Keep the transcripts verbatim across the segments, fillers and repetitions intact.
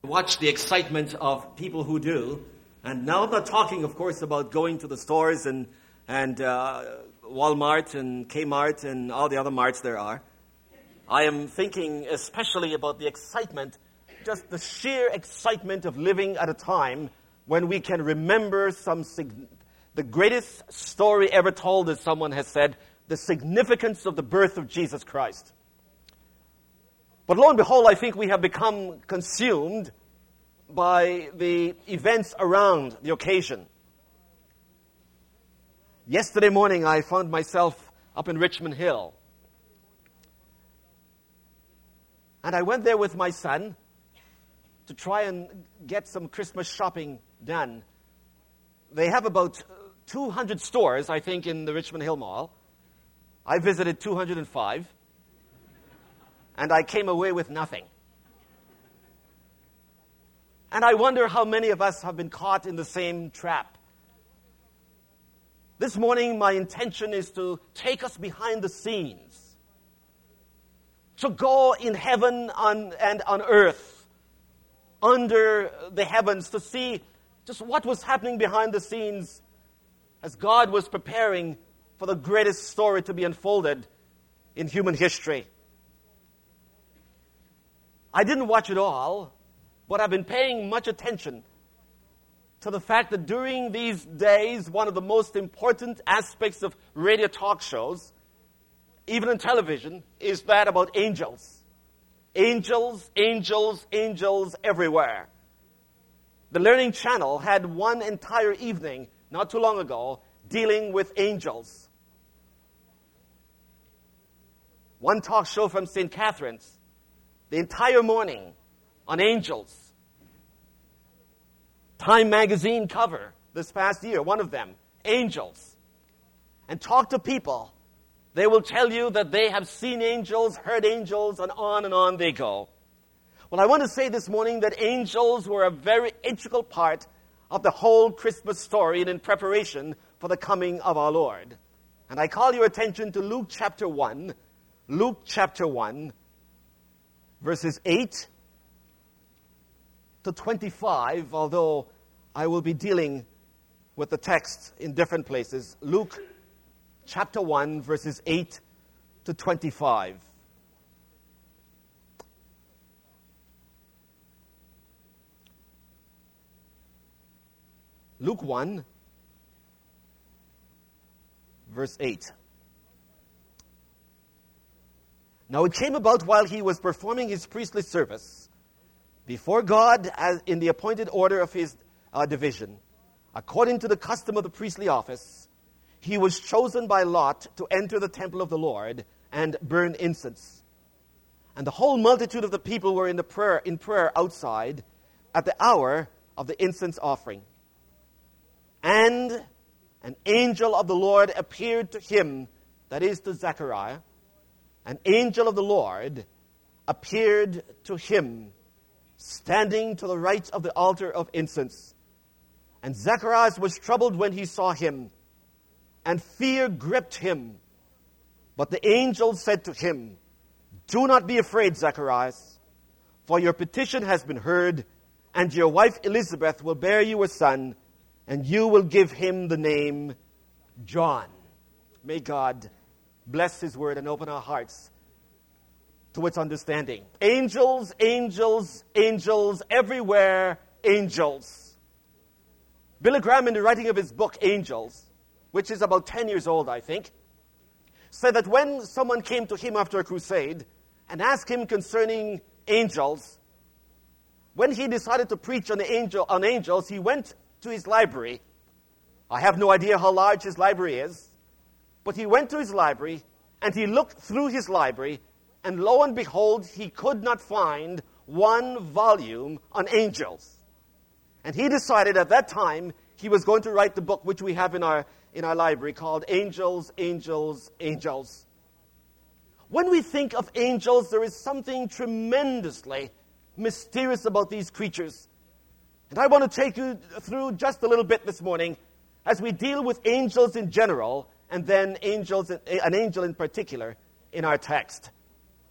Watch the excitement of people who do. And now I'm not talking, of course, about going to the stores and, and uh, Walmart and Kmart and all the other marts there are. I am thinking especially about the excitement, just the sheer excitement of living at a time when we can remember some sig- the greatest story ever told, as someone has said, the significance of the birth of Jesus Christ. But lo and behold, I think we have become consumed by the events around the occasion. Yesterday morning, I found myself up in Richmond Hill. And I went there with my son to try and get some Christmas shopping done. They have about two hundred stores, I think, in the Richmond Hill Mall. I visited two hundred five. And I came away with nothing. And I wonder how many of us have been caught in the same trap. This morning, my intention is to take us behind the scenes, to go in heaven on, and on earth, under the heavens, to see just what was happening behind the scenes as God was preparing for the greatest story to be unfolded in human history. I didn't watch it all, but I've been paying much attention to the fact that during these days, one of the most important aspects of radio talk shows, even on television, is that about angels. Angels, angels, angels everywhere. The Learning Channel had one entire evening, not too long ago, dealing with angels. One talk show from Saint Catherine's, the entire morning on angels. Time magazine cover this past year, one of them, angels. And talk to people. They will tell you that they have seen angels, heard angels, and on and on they go. Well, I want to say this morning that angels were a very integral part of the whole Christmas story and in preparation for the coming of our Lord. And I call your attention to Luke chapter one, Luke chapter one, verses eight to twenty-five, although I will be dealing with the text in different places. Luke chapter one, verses eight to twenty-five. Luke one, verse eight. Now it came about while he was performing his priestly service before God as in the appointed order of his uh, division, according to the custom of the priestly office, he was chosen by lot to enter the temple of the Lord and burn incense. And the whole multitude of the people were in the prayer in prayer outside at the hour of the incense offering. And an angel of the Lord appeared to him, that is to Zechariah. An angel of the Lord appeared to him, standing to the right of the altar of incense. And Zacharias was troubled when he saw him, and fear gripped him. But the angel said to him, "Do not be afraid, Zacharias, for your petition has been heard, and your wife Elizabeth will bear you a son, and you will give him the name John." May God bless his word and open our hearts to its understanding. Angels, angels, angels, everywhere, angels. Billy Graham, in the writing of his book, Angels, which is about ten years old, I think, said that when someone came to him after a crusade and asked him concerning angels, when he decided to preach on, the angel, on angels, he went to his library. I have no idea how large his library is, but he went to his library and he looked through his library, and lo and behold, he could not find one volume on angels. And he decided at that time he was going to write the book which we have in our in our library called Angels, Angels, Angels. When we think of angels, there is something tremendously mysterious about these creatures. And I want to take you through just a little bit this morning as we deal with angels in general and then angels, an angel in particular in our text.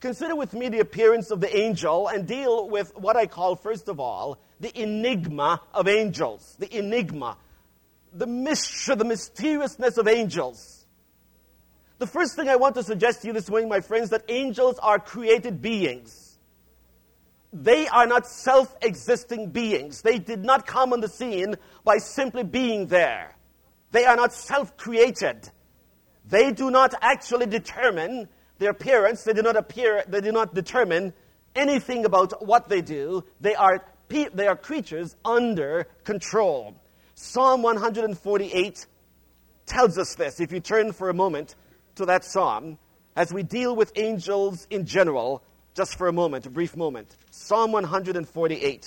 consider with me the appearance of the angel and deal with what I call, first of all, the enigma of angels. The enigma. The mystery, the mysteriousness of angels. The first thing I want to suggest to you this morning, my friends, that angels are created beings. They are not self-existing beings. They did not come on the scene by simply being there. They are not self-created. They do not actually determine their appearance. They do not appear. They do not determine anything about what they do. They are they are creatures under control. Psalm one forty-eight tells us this. If you turn for a moment to that psalm, as we deal with angels in general, just for a moment, a brief moment. Psalm one forty-eight.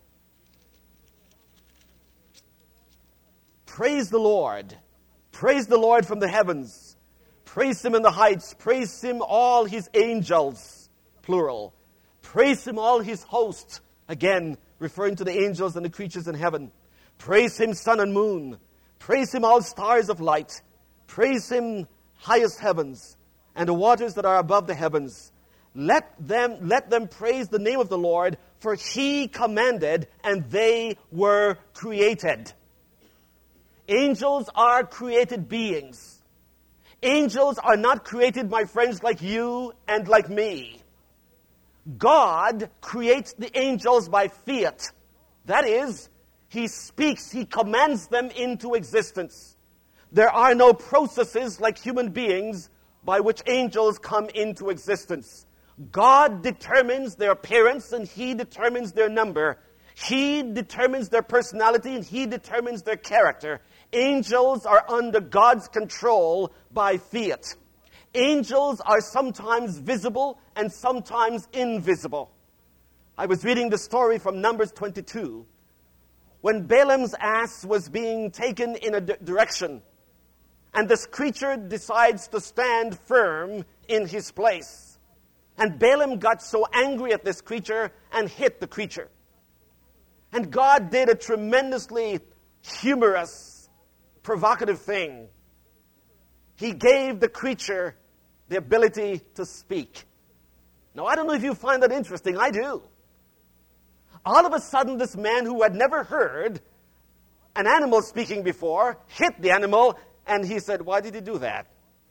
Praise the Lord. Praise the Lord from the heavens. Praise him in the heights. Praise him all his angels, plural. Praise him all his host, again, referring to the angels and the creatures in heaven. Praise him, sun and moon. Praise him, all stars of light. Praise him, highest heavens, and the waters that are above the heavens. Let them, let them praise the name of the Lord, for he commanded, and they were created. Angels are created beings. Angels are not created, my friends, like you and like me. God creates the angels by fiat. That is, he speaks, he commands them into existence. There are no processes like human beings by which angels come into existence. God determines their appearance and he determines their number. He determines their personality and he determines their character. Angels are under God's control by fiat. Angels are sometimes visible and sometimes invisible. I was reading the story from Numbers twenty-two. When Balaam's ass was being taken in a d- direction, and this creature decides to stand firm in his place. And Balaam got so angry at this creature and hit the creature. And God did a tremendously humorous, provocative thing. He gave the creature the ability to speak. Now, I don't know if you find that interesting. I do. All of a sudden, this man who had never heard an animal speaking before hit the animal, and he said, "Why did he do that?"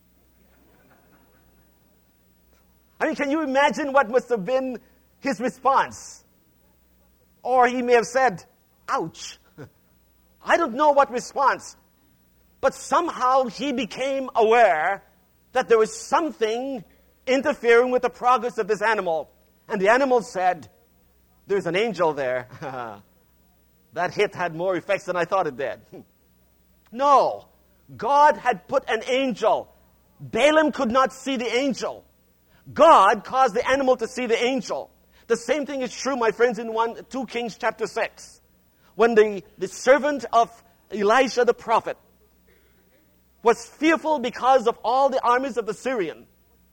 I mean, can you imagine what must have been his response? Or he may have said, "Ouch." I don't know what response. But somehow he became aware that there was something interfering with the progress of this animal. And the animal said, "There's an angel there." That hit had more effects than I thought it did. No. God had put an angel. Balaam could not see the angel. God caused the animal to see the angel. The same thing is true, my friends, in one, two Kings chapter six. When the, the servant of Elijah the prophet was fearful because of all the armies of the Syrian.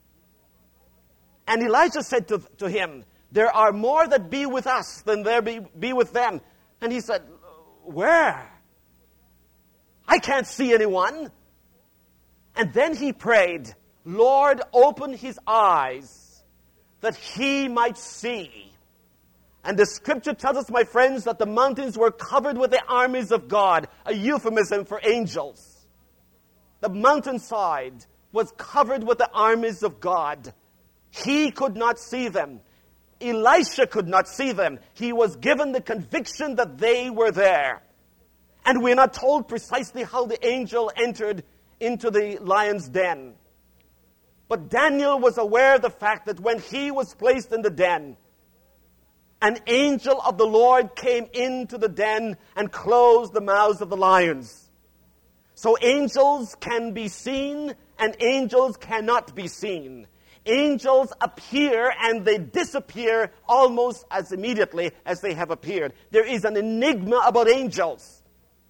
And Elijah said to, to him, "There are more that be with us than there be, be with them." And he said, "Where? I can't see anyone." And then he prayed, "Lord, open his eyes that he might see." And the scripture tells us, my friends, that the mountains were covered with the armies of God, a euphemism for angels. The mountainside was covered with the armies of God. He could not see them. Elisha could not see them. He was given the conviction that they were there. And we're not told precisely how the angel entered into the lion's den. But Daniel was aware of the fact that when he was placed in the den, an angel of the Lord came into the den and closed the mouths of the lions. So angels can be seen and angels cannot be seen. Angels appear and they disappear almost as immediately as they have appeared. There is an enigma about angels.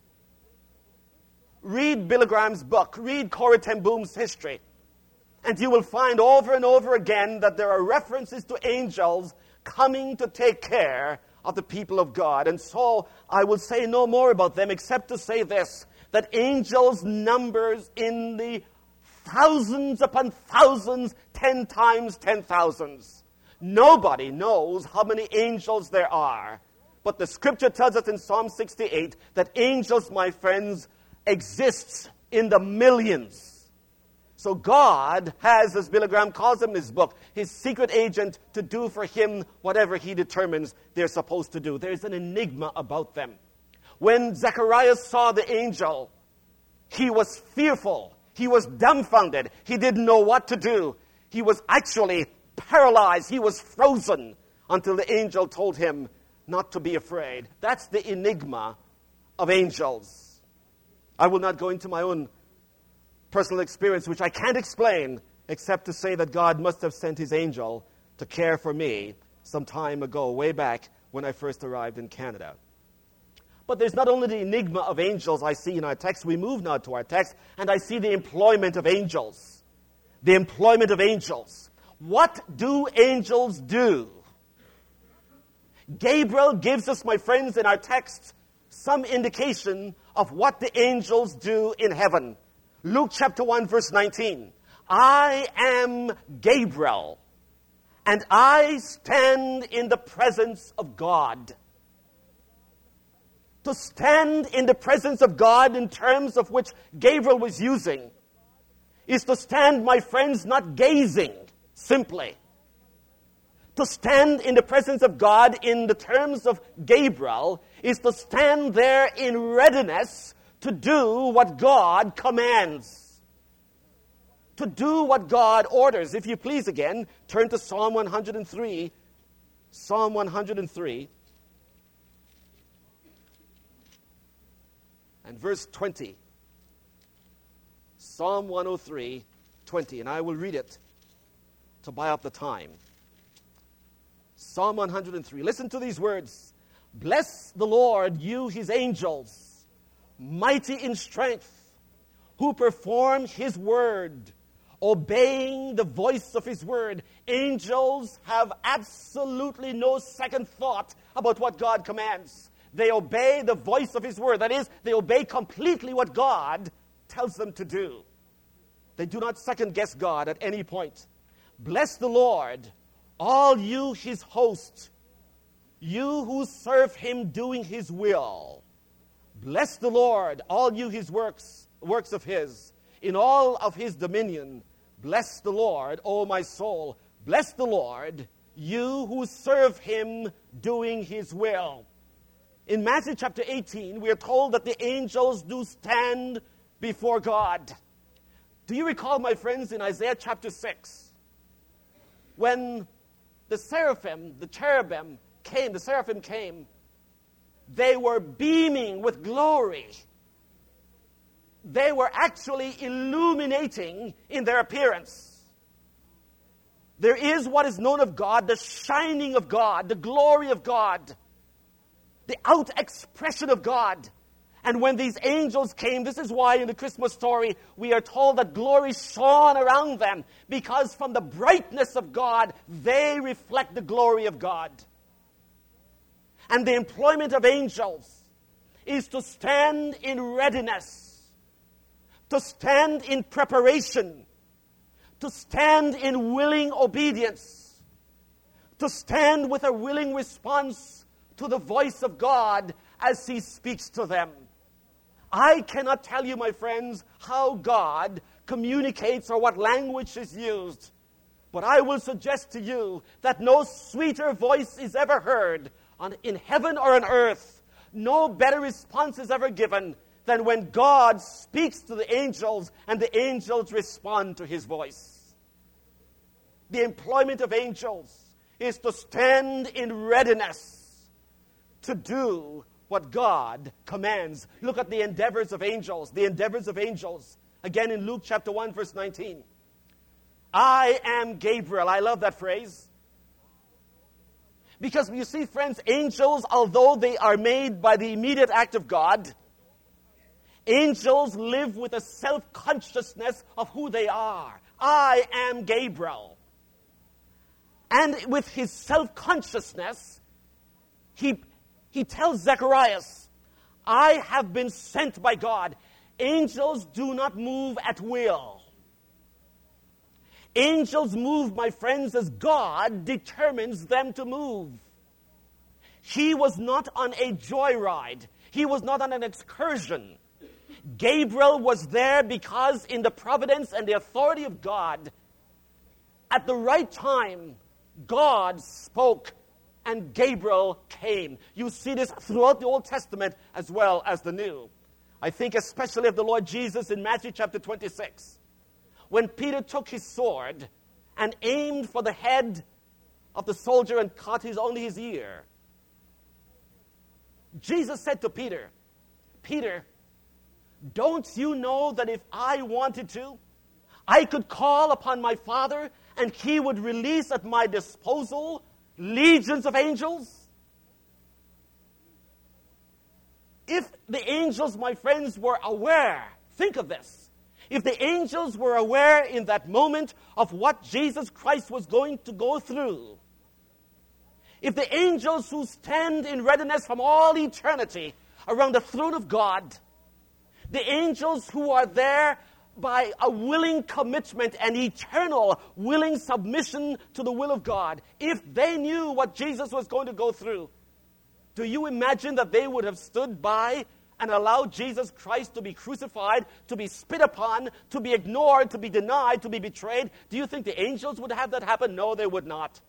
Read Billy Graham's book. Read Corrie ten Boom's history. And you will find over and over again that there are references to angels coming to take care of the people of God. And so I will say no more about them except to say this, that angels' numbers in the thousands upon thousands, ten times ten thousands. Nobody knows how many angels there are. But the scripture tells us in Psalm sixty-eight that angels, my friends, exist in the millions. So God has, as Billy Graham calls him in his book, his secret agent to do for him whatever he determines they're supposed to do. There's an enigma about them. When Zacharias saw the angel, he was fearful. He was dumbfounded. He didn't know what to do. He was actually paralyzed. He was frozen until the angel told him not to be afraid. That's the enigma of angels. I will not go into my own personal experience, which I can't explain, except to say that God must have sent his angel to care for me some time ago, way back when I first arrived in Canada. But there's not only the enigma of angels I see in our text. We move now to our text, and I see the employment of angels. The employment of angels. What do angels do? Gabriel gives us, my friends, in our text, some indication of what the angels do in heaven. Luke chapter one, verse nineteen. I am Gabriel, and I stand in the presence of God. To stand in the presence of God, in terms of which Gabriel was using, is to stand, my friends, not gazing simply. To stand in the presence of God, in the terms of Gabriel, is to stand there in readiness to do what God commands. To do what God orders. If you please again, turn to Psalm one hundred three. Psalm one hundred three. And verse twenty. Psalm one oh three, twenty. And I will read it to buy up the time. Psalm one hundred three. Listen to these words. Bless the Lord, you his angels, mighty in strength, who perform his word, obeying the voice of his word. Angels have absolutely no second thought about what God commands. They obey the voice of his word. That is, they obey completely what God tells them to do. They do not second guess God at any point. Bless the Lord, all you his host, you who serve him doing his will. Bless the Lord, all you his works, works of his, in all of his dominion. Bless the Lord, O my soul. Bless the Lord, you who serve him doing his will. In Matthew chapter eighteen, we are told that the angels do stand before God. Do you recall, my friends, in Isaiah chapter six, when the seraphim, the cherubim came, the seraphim came, they were beaming with glory. They were actually illuminating in their appearance. There is what is known of God, the shining of God, the glory of God, the out expression of God. And when these angels came, this is why in the Christmas story we are told that glory shone around them, because from the brightness of God, they reflect the glory of God. And the employment of angels is to stand in readiness, to stand in preparation, to stand in willing obedience, to stand with a willing response to the voice of God as he speaks to them. I cannot tell you, my friends, how God communicates or what language is used. But I will suggest to you that no sweeter voice is ever heard on, in heaven or on earth. No better response is ever given than when God speaks to the angels and the angels respond to his voice. The employment of angels is to stand in readiness to do what God commands. Look at the endeavors of angels. The endeavors of angels. Again in Luke chapter one, verse nineteen. I am Gabriel. I love that phrase. Because you see, friends, angels, although they are made by the immediate act of God, angels live with a self-consciousness of who they are. I am Gabriel. And with his self-consciousness, he He tells Zacharias, I have been sent by God. Angels do not move at will. Angels move, my friends, as God determines them to move. He was not on a joyride. He was not on an excursion. Gabriel was there because in the providence and the authority of God, at the right time, God spoke and Gabriel came. You see this throughout the Old Testament as well as the New. I think especially of the Lord Jesus in Matthew chapter twenty-six. When Peter took his sword and aimed for the head of the soldier and cut his only his ear, Jesus said to Peter, Peter, don't you know that if I wanted to, I could call upon my Father and he would release at my disposal legions of angels? If the angels, my friends, were aware, think of this, if the angels were aware in that moment of what Jesus Christ was going to go through, if the angels who stand in readiness from all eternity around the throne of God, the angels who are there by a willing commitment and eternal willing submission to the will of God, if they knew what Jesus was going to go through, do you imagine that they would have stood by and allowed Jesus Christ to be crucified, to be spit upon, to be ignored, to be denied, to be betrayed? Do you think the angels would have that happen? No, they would not.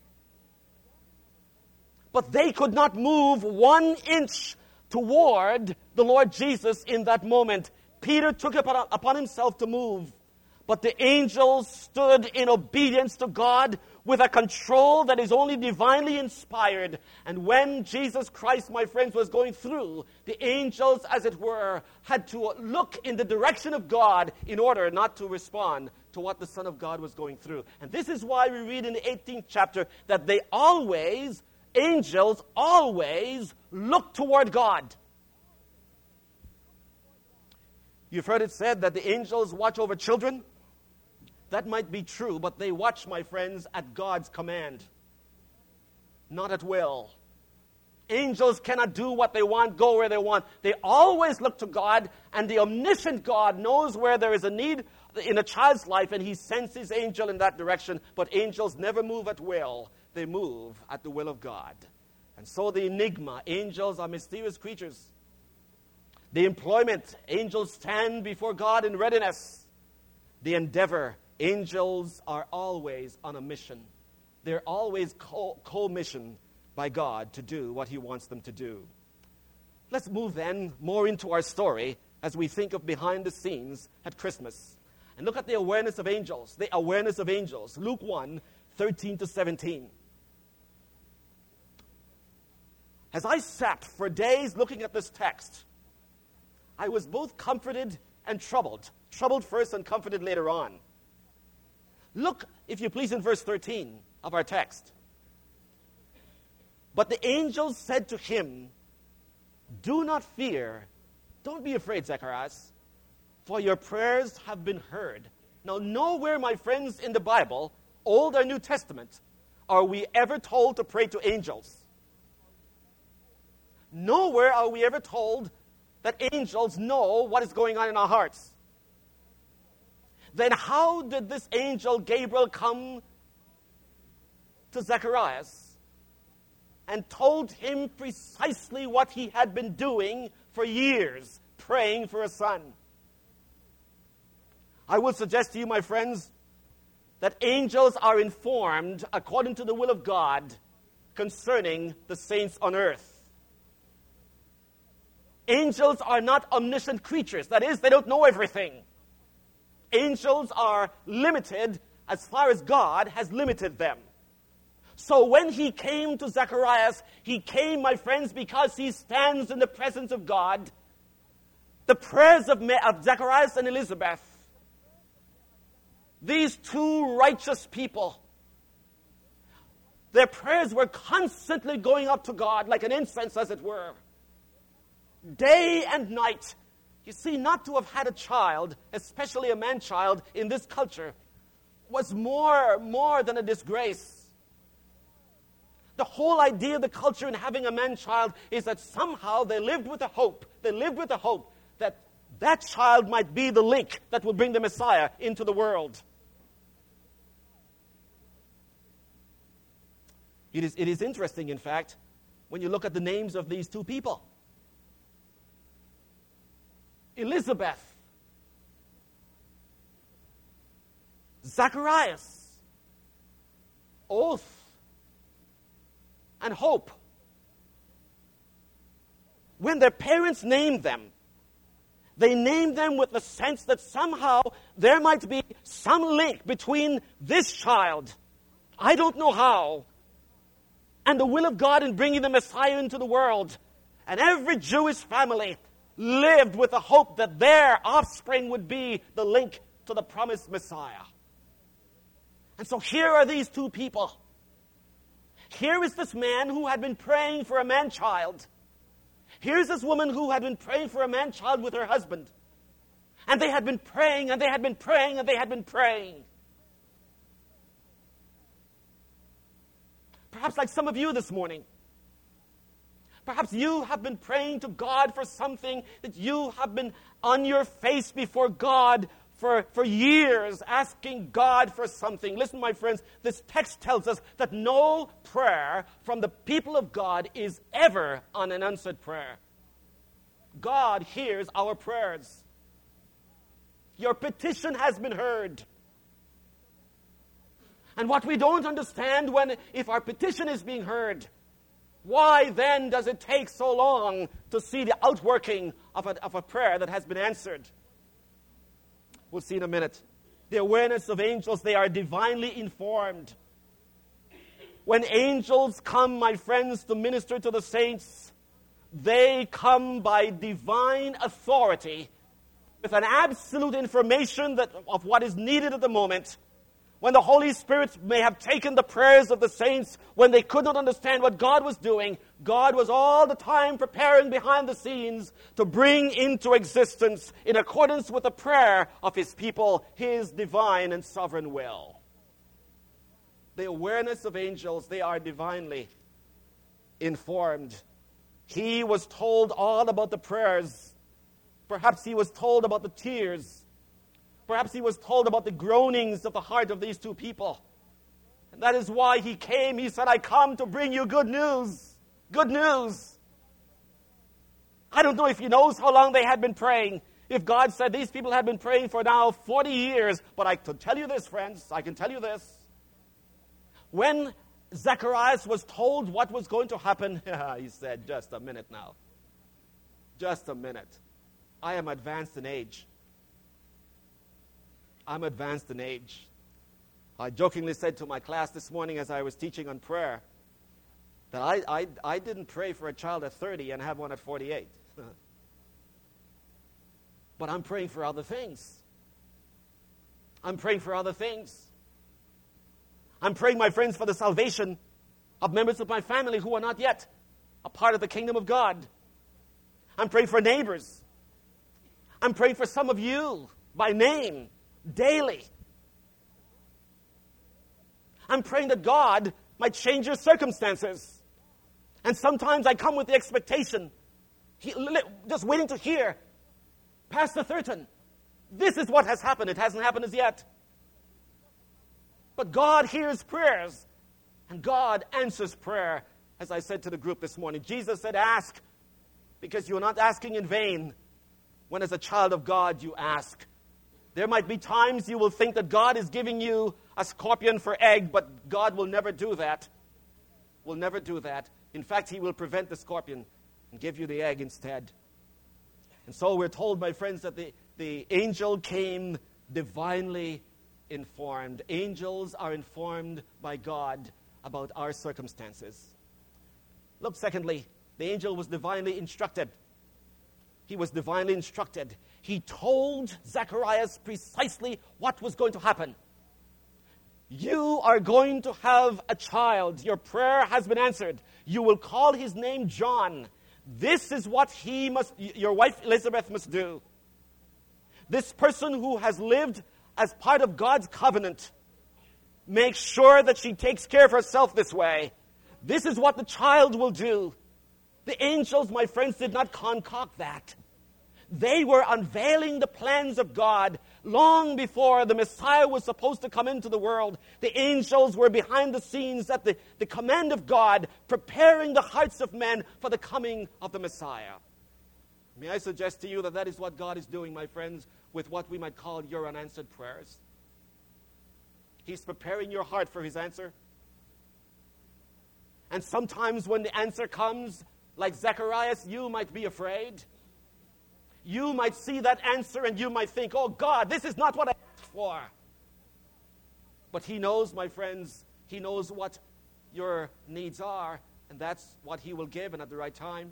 But they could not move one inch toward the Lord Jesus in that moment. Peter took it upon himself to move. But the angels stood in obedience to God with a control that is only divinely inspired. And when Jesus Christ, my friends, was going through, the angels, as it were, had to look in the direction of God in order not to respond to what the Son of God was going through. And this is why we read in the eighteenth chapter that they always, angels always look toward God. You've heard it said that the angels watch over children. That might be true, but they watch, my friends, at God's command, not at will. Angels cannot do what they want, go where they want. They always look to God, and the omniscient God knows where there is a need in a child's life, and he sends his angel in that direction. But angels never move at will. They move at the will of God. And so the enigma, angels are mysterious creatures. The employment, angels stand before God in readiness. The endeavor, angels are always on a mission. They're always co- co-missioned by God to do what he wants them to do. Let's move then more into our story as we think of behind the scenes at Christmas. And look at the awareness of angels, the awareness of angels. Luke one, thirteen to seventeen. As I sat for days looking at this text, I was both comforted and troubled. Troubled first and comforted later on. Look, if you please, in verse thirteen of our text. But the angels said to him, do not fear. Don't be afraid, Zacharias, for your prayers have been heard. Now, nowhere, my friends, in the Bible, Old or New Testament, are we ever told to pray to angels. Nowhere are we ever told that angels know what is going on in our hearts. Then how did this angel Gabriel come to Zacharias and told him precisely what he had been doing for years, praying for a son? I will suggest to you, my friends, that angels are informed according to the will of God concerning the saints on earth. Angels are not omniscient creatures. That is, they don't know everything. Angels are limited as far as God has limited them. So when he came to Zacharias, he came, my friends, because he stands in the presence of God. The prayers of, of Zacharias and Elizabeth, these two righteous people, their prayers were constantly going up to God like an incense, as it were. Day and night. You see, not to have had a child, especially a man-child, in this culture, was more, more than a disgrace. The whole idea of the culture in having a man-child is that somehow they lived with a hope. They lived with a hope that that child might be the link that will bring the Messiah into the world. It is, it is interesting, in fact, when you look at the names of these two people. Elizabeth, Zacharias, oath, and hope. When their parents named them, they named them with the sense that somehow there might be some link between this child, I don't know how, and the will of God in bringing the Messiah into the world. And every Jewish family lived with the hope that their offspring would be the link to the promised Messiah. And so here are these two people. Here is this man who had been praying for a man-child. Here's this woman who had been praying for a man-child with her husband. And they had been praying, and they had been praying, and they had been praying. Perhaps like some of you this morning. Perhaps you have been praying to God for something that you have been on your face before God for, for years, asking God for something. Listen, my friends, this text tells us that no prayer from the people of God is ever an unanswered prayer. God hears our prayers. Your petition has been heard. And what we don't understand when, if our petition is being heard, why then does it take so long to see the outworking of a, of a prayer that has been answered? We'll see in a minute. The awareness of angels, they are divinely informed. When angels come, my friends, to minister to the saints, they come by divine authority with an absolute information that, of what is needed at the moment. When the Holy Spirit may have taken the prayers of the saints when they could not understand what God was doing, God was all the time preparing behind the scenes to bring into existence, in accordance with the prayer of His people, His divine and sovereign will. The awareness of angels, they are divinely informed. He was told all about the prayers. Perhaps he was told about the tears. Perhaps he was told about the groanings of the heart of these two people. And that is why he came. He said, I come to bring you good news. Good news. I don't know if he knows how long they had been praying. If God said these people had been praying for now forty years. But I can tell you this, friends. I can tell you this. When Zacharias was told what was going to happen, he said, just a minute now. Just a minute. I am advanced in age. I'm advanced in age. I jokingly said to my class this morning as I was teaching on prayer that I, I, I didn't pray for a child at thirty and have one at forty-eight. But I'm praying for other things. I'm praying for other things. I'm praying, my friends, for the salvation of members of my family who are not yet a part of the kingdom of God. I'm praying for neighbors. I'm praying for some of you by name. Daily. I'm praying that God might change your circumstances. And sometimes I come with the expectation, just waiting to hear, Pastor Thurton, this is what has happened. It hasn't happened as yet. But God hears prayers, and God answers prayer. As I said to the group this morning, Jesus said, ask, because you're not asking in vain when as a child of God you ask. There might be times you will think that God is giving you a scorpion for egg, but God will never do that. Will never do that. In fact, He will prevent the scorpion and give you the egg instead. And so we're told, my friends, that the, the angel came divinely informed. Angels are informed by God about our circumstances. Look, secondly, the angel was divinely instructed. He was divinely instructed. He told Zacharias precisely what was going to happen. You are going to have a child. Your prayer has been answered. You will call his name John. This is what he must, your wife Elizabeth must do. This person who has lived as part of God's covenant, make sure that she takes care of herself this way. This is what the child will do. The angels, my friends, did not concoct that. They were unveiling the plans of God long before the Messiah was supposed to come into the world. The angels were behind the scenes at the, the command of God, preparing the hearts of men for the coming of the Messiah. May I suggest to you that that is what God is doing, my friends, with what we might call your unanswered prayers. He's preparing your heart for his answer. And sometimes when the answer comes, like Zacharias, you might be afraid. You might see that answer and you might think, oh God, this is not what I asked for. But he knows, my friends, he knows what your needs are, and that's what he will give and at the right time.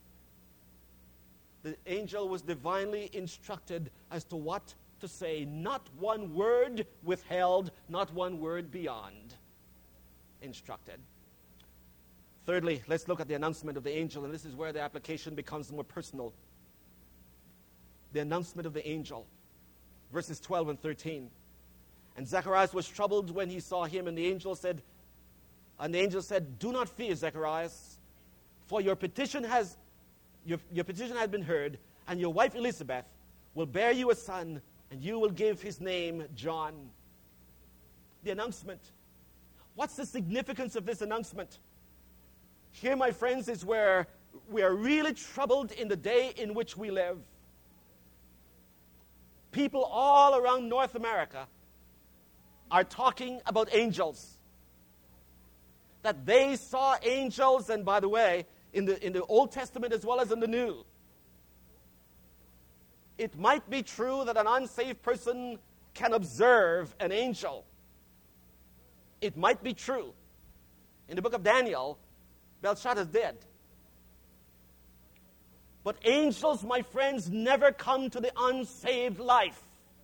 The angel was divinely instructed as to what to say. Not one word withheld, not one word beyond instructed. Thirdly, let's look at the announcement of the angel, and this is where the application becomes more personal. The announcement of the angel, verses twelve and thirteen. And Zacharias was troubled when he saw him, and the angel said, and the angel said, do not fear, Zacharias, for your petition has your, your petition has been heard, and your wife Elizabeth will bear you a son, and you will give his name John. The announcement. What's the significance of this announcement? Here, my friends, is where we are really troubled in the day in which we live. People all around North America are talking about angels. That they saw angels, and by the way, in the, in the Old Testament as well as in the New. It might be true that an unsaved person can observe an angel. It might be true. In the book of Daniel, Belshazzar did. But angels, my friends, never come to the unsaved life.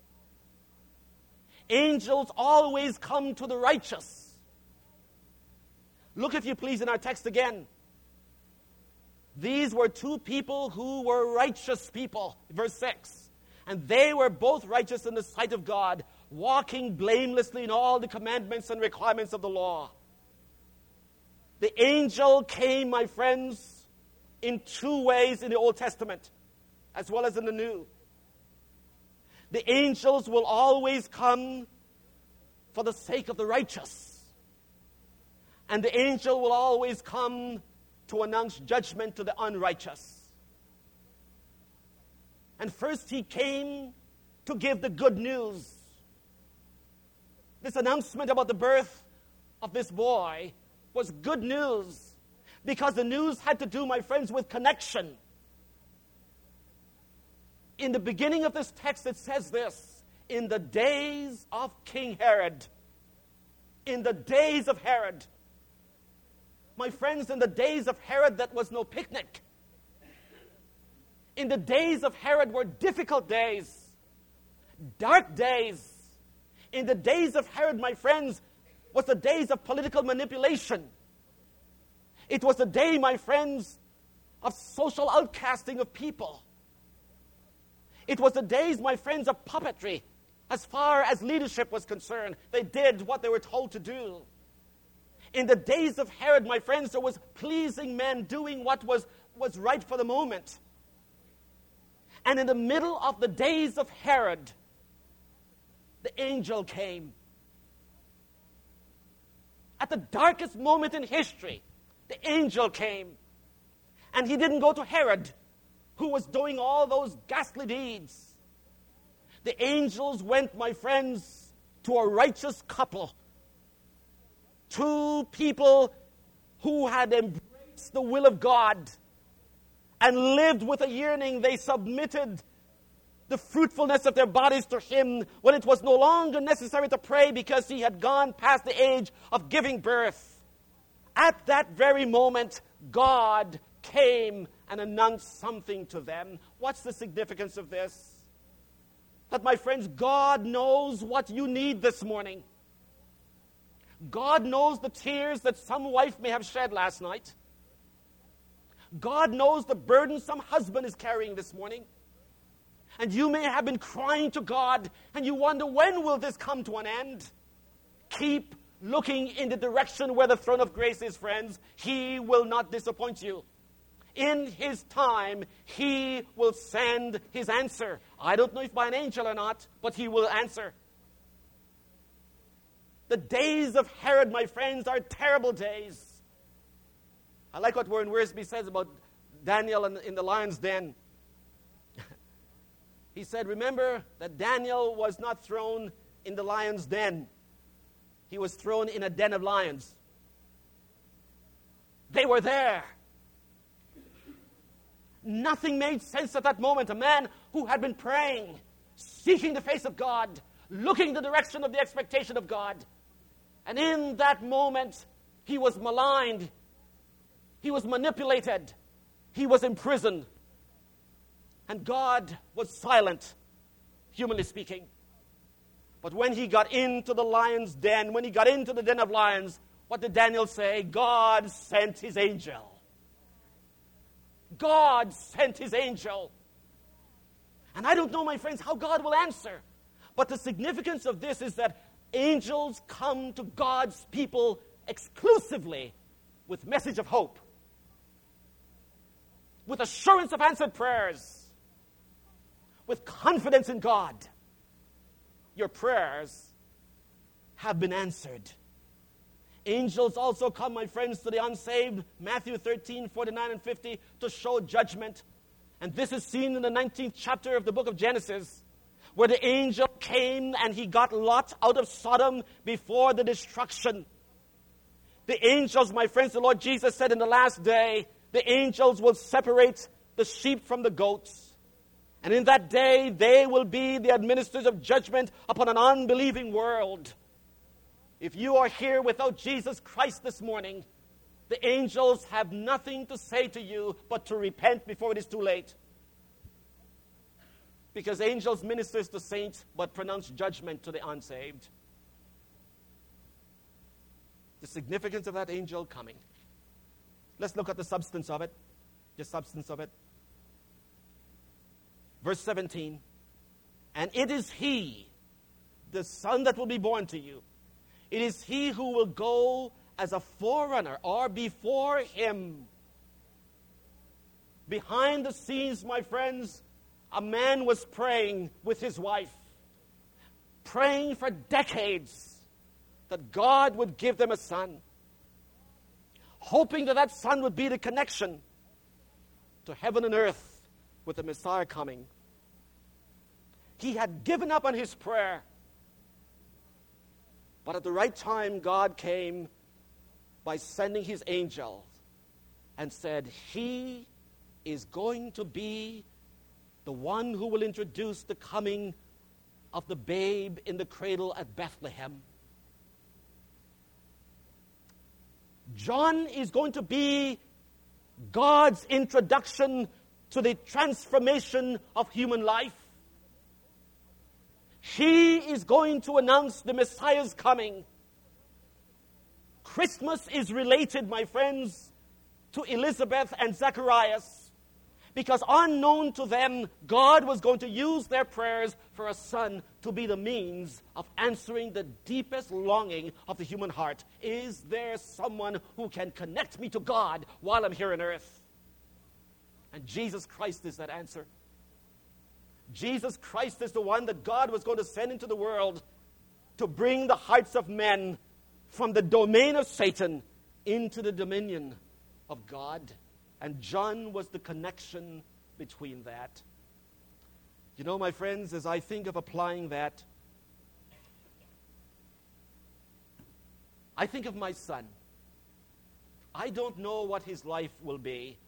Angels always come to the righteous. Look, if you please, in our text again. These were two people who were righteous people, verse six. And they were both righteous in the sight of God, walking blamelessly in all the commandments and requirements of the law. The angel came, my friends, in two ways in the Old Testament, as well as in the New. The angels will always come for the sake of the righteous. And the angel will always come to announce judgment to the unrighteous. And first he came to give the good news. This announcement about the birth of this boy was good news, because the news had to do, my friends, with connection. In the beginning of this text, it says this: in the days of King Herod. In the days of Herod. My friends, in the days of Herod, that was no picnic. In the days of Herod were difficult days, dark days. In the days of Herod, my friends, was the days of political manipulation. It was the day, my friends, of social outcasting of people. It was the days, my friends, of puppetry. As far as leadership was concerned, they did what they were told to do. In the days of Herod, my friends, there was pleasing men doing what was, was right for the moment. And in the middle of the days of Herod, the angel came. At the darkest moment in history, the angel came. And he didn't go to Herod, who was doing all those ghastly deeds. The angels went, my friends, to a righteous couple. Two people who had embraced the will of God and lived with a yearning. They submitted the fruitfulness of their bodies to him when it was no longer necessary to pray, because he had gone past the age of giving birth. At that very moment, God came and announced something to them. What's the significance of this? That, my friends, God knows what you need this morning. God knows the tears that some wife may have shed last night. God knows the burden some husband is carrying this morning. And you may have been crying to God, and you wonder, when will this come to an end? Keep looking in the direction where the throne of grace is, friends. He will not disappoint you. in his time, he will send his answer. I don't know if by an angel or not, but he will answer. The days of Herod, my friends, are terrible days. I like what Warren Wiersbe says about Daniel in, in the lion's den. He said, remember that Daniel was not thrown in the lion's den. He was thrown in a den of lions. They were there. Nothing made sense at that moment. A man who had been praying, seeking the face of God, looking the direction of the expectation of God. And in that moment, he was maligned. He was manipulated. He was imprisoned. And God was silent, humanly speaking. But when he got into the lion's den, when he got into the den of lions, what did Daniel say? God sent his angel. God sent his angel. And I don't know, my friends, how God will answer. But the significance of this is that angels come to God's people exclusively with message of hope, with assurance of answered prayers, with confidence in God. Your prayers have been answered. Angels also come, my friends, to the unsaved, Matthew thirteen, forty-nine and fifty, to show judgment. And this is seen in the nineteenth chapter of the book of Genesis, where the angel came and he got Lot out of Sodom before the destruction. The angels, my friends, the Lord Jesus said in the last day, the angels will separate the sheep from the goats. And in that day, they will be the administrators of judgment upon an unbelieving world. If you are here without Jesus Christ this morning, the angels have nothing to say to you but to repent before it is too late. Because angels minister to saints but pronounce judgment to the unsaved. The significance of that angel coming. Let's look at the substance of it. The substance of it. Verse seventeen. And it is he, the son that will be born to you. It is he who will go as a forerunner or before him. Behind the scenes, my friends, a man was praying with his wife, praying for decades that God would give them a son, hoping that that son would be the connection to heaven and earth with the Messiah coming. He had given up on his prayer, but at the right time, God came by sending his angel and said, he is going to be the one who will introduce the coming of the babe in the cradle at Bethlehem. John is going to be God's introduction to the transformation of human life. He is going to announce the Messiah's coming. Christmas is related, my friends, to Elizabeth and Zacharias, because unknown to them, God was going to use their prayers for a son to be the means of answering the deepest longing of the human heart. Is there someone who can connect me to God while I'm here on earth? And Jesus Christ is that answer. Jesus Christ is the one that God was going to send into the world to bring the hearts of men from the domain of Satan into the dominion of God. And John was the connection between that. You know, my friends, as I think of applying that, I think of my son. I don't know what his life will be.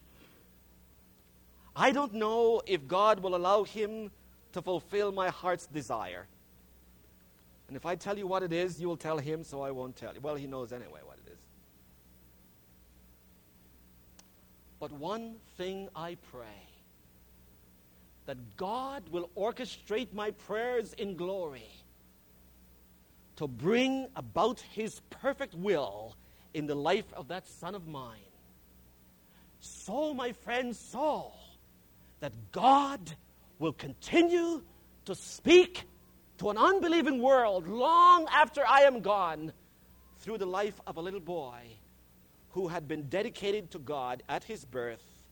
I don't know if God will allow him to fulfill my heart's desire. And if I tell you what it is, you will tell him, so I won't tell you. Well, he knows anyway what it is. But one thing I pray, that God will orchestrate my prayers in glory to bring about his perfect will in the life of that son of mine. So, my friends, so that God will continue to speak to an unbelieving world long after I am gone through the life of a little boy who had been dedicated to God at his birth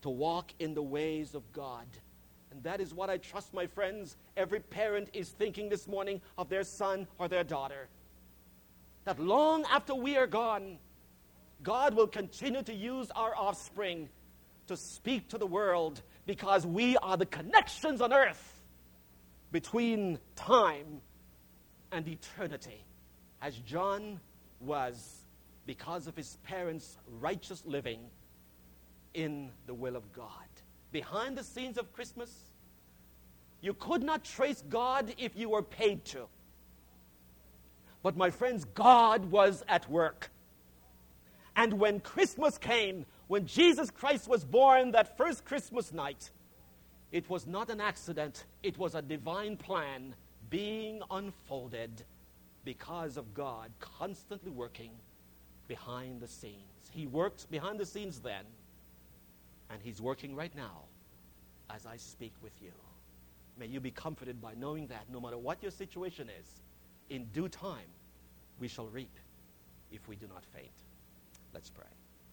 to walk in the ways of God. And that is what I trust, my friends, every parent is thinking this morning of their son or their daughter. That long after we are gone, God will continue to use our offspring to speak to the world, because we are the connections on earth between time and eternity, as John was because of his parents' righteous living in the will of God. Behind the scenes of Christmas, you could not trace God if you were paid to. But my friends, God was at work. And when Christmas came, when Jesus Christ was born that first Christmas night, it was not an accident. It was a divine plan being unfolded because of God constantly working behind the scenes. He worked behind the scenes then, and he's working right now as I speak with you. May you be comforted by knowing that no matter what your situation is, in due time we shall reap if we do not faint. Let's pray.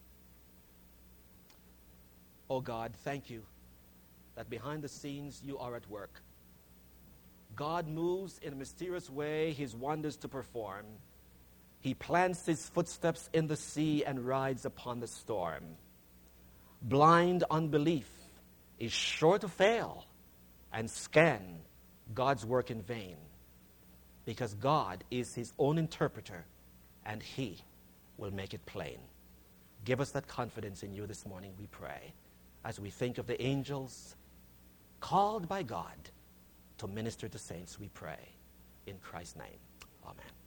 Oh God, thank you that behind the scenes you are at work. God moves in a mysterious way his wonders to perform. He plants his footsteps in the sea and rides upon the storm. Blind unbelief is sure to fail and scan God's work in vain, because God is his own interpreter and he will make it plain. Give us that confidence in you this morning, we pray, as we think of the angels called by God to minister to saints, we pray. In Christ's name, amen.